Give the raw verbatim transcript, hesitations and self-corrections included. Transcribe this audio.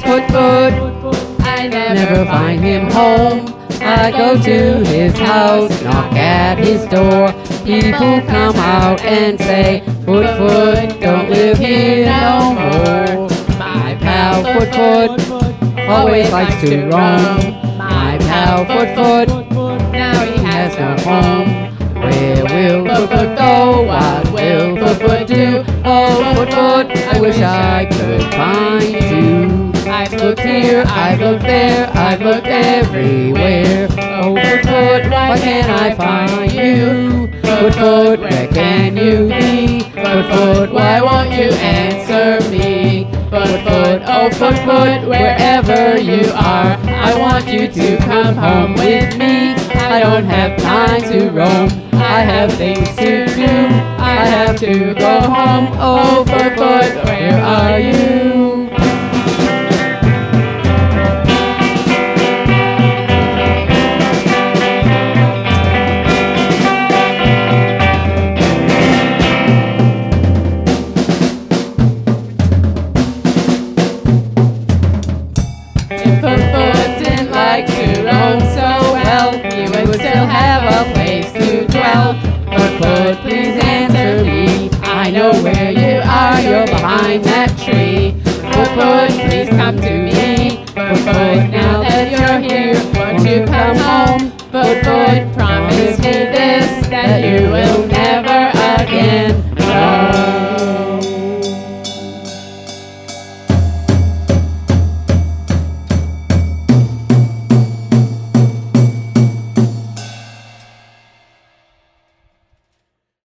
Foot Foot, I never find him home. I go to his house, knock at his door. People come out and say, Foot Foot, don't live here no more. My pal Foot Foot always likes to roam. My pal Foot Foot, now he has no home. Where will Foot Foot go? What will Foot Foot do? Oh, Foot Foot, I wish I could find you. I've looked here, I've looked there, I've looked everywhere. Oh, Foot Foot, why can't I find you? Foot Foot, where can you be? Foot Foot, why won't you answer me? Foot Foot, oh Foot Foot, wherever you are, I want you to come home with me. I don't have time to roam, I have things to do. I have to go home. Oh Foot Foot, where are you? If Foot Foot didn't like to roam so well, he would still have a place to dwell. Foot Foot, please answer me. I know where you are, you're behind that tree. Foot Foot, please come to me. Foot Foot, now that you're here, won't you come home? Foot Foot,